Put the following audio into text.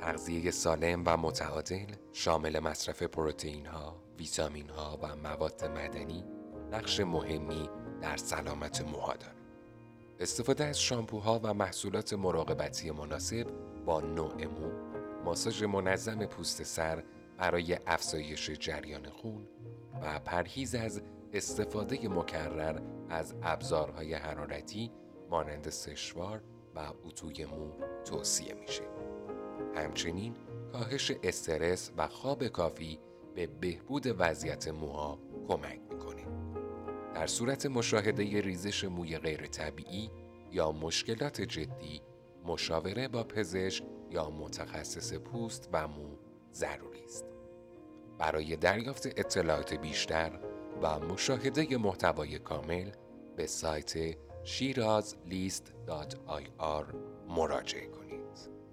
تغذیه سالم و متعادل شامل مصرف پروتئین‌ها، ویتامین‌ها و مواد معدنی نقش مهمی در سلامت موها دارد. استفاده از شامپوها و محصولات مراقبتی مناسب با نوع مو، ماساژ منظم پوست سر برای افزایش جریان خون و پرهیز از استفاده مکرر از ابزارهای حرارتی مانند سشوار و اتوی مو توصیه میشه. همچنین کاهش استرس و خواب کافی به بهبود وضعیت موها کمک میکنه. در صورت مشاهده ریزش موی غیر طبیعی یا مشکلات جدی، مشاوره با پزشک یا متخصص پوست و مو ضروری است. برای دریافت اطلاعات بیشتر و مشاهده محتوای کامل به سایت shirazlist.ir مراجعه کنید.